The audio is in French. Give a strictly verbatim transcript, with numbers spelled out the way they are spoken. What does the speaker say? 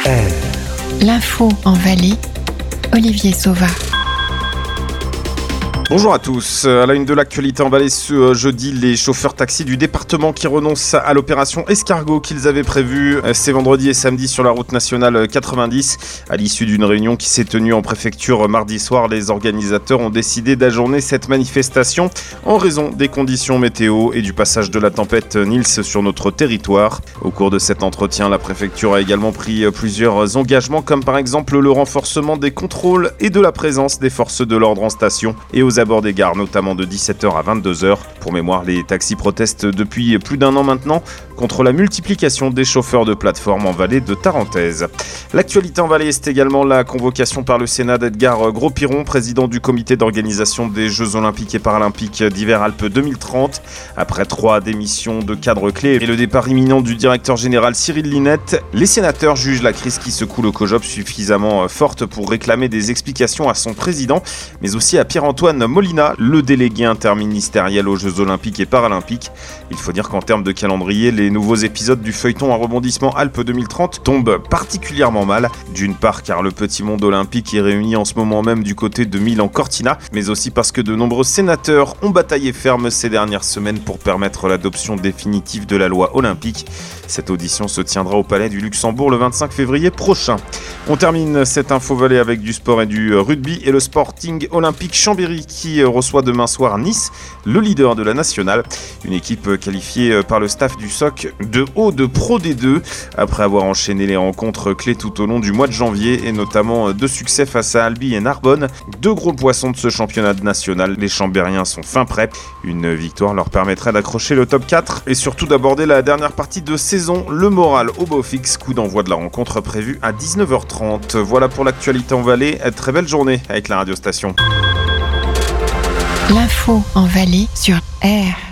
R. L'info en Valais, Olivier Sauva. Bonjour à tous. À la une de l'actualité en Valais ce jeudi, les chauffeurs taxis du département qui renoncent à l'opération escargot qu'ils avaient prévue ces vendredi et samedi sur la route nationale quatre-vingt-dix. À l'issue d'une réunion qui s'est tenue en préfecture mardi soir, les organisateurs ont décidé d'ajourner cette manifestation en raison des conditions météo et du passage de la tempête Nils sur notre territoire. Au cours de cet entretien, la préfecture a également pris plusieurs engagements comme par exemple le renforcement des contrôles et de la présence des forces de l'ordre en station et aux abords des gares, notamment de dix-sept heures à vingt-deux heures. Pour mémoire, les taxis protestent depuis plus d'un an maintenant contre la multiplication des chauffeurs de plateforme en vallée de Tarentaise. L'actualité en Valais, c'est également la convocation par le Sénat d'Edgar Gros-Piron, président du comité d'organisation des Jeux Olympiques et Paralympiques d'hiver Alpes deux mille trente. Après trois démissions de cadres clés et le départ imminent du directeur général Cyril Linette, les sénateurs jugent la crise qui secoue le COJOP suffisamment forte pour réclamer des explications à son président, mais aussi à Pierre-Antoine Molina, le délégué interministériel aux Jeux Olympiques et Paralympiques. Il faut dire qu'en termes de calendrier, les nouveaux épisodes du feuilleton à rebondissement Alpes deux mille trente tombent particulièrement mal. D'une part car le petit monde olympique est réuni en ce moment même du côté de Milan-Cortina, mais aussi parce que de nombreux sénateurs ont bataillé ferme ces dernières semaines pour permettre l'adoption définitive de la loi olympique. Cette audition se tiendra au Palais du Luxembourg le vingt-cinq février prochain. On termine cette info Valais avec du sport et du rugby et le Sporting Olympique Chambéry qui reçoit demain soir Nice, le leader de la nationale. Une équipe qualifiée par le staff du S O C de haut de Pro D deux après avoir enchaîné les rencontres clés tout au long du mois de janvier et notamment deux succès face à Albi et Narbonne. Deux gros poissons de ce championnat national. Les Chambériens sont fin prêts. Une victoire leur permettrait d'accrocher le top quatre et surtout d'aborder la dernière partie de saison. Le moral au beau fixe, coup d'envoi de la rencontre prévue à dix-neuf heures trente. Voilà pour l'actualité en Valais. Très belle journée avec la radiostation. L'info en Valais sur R.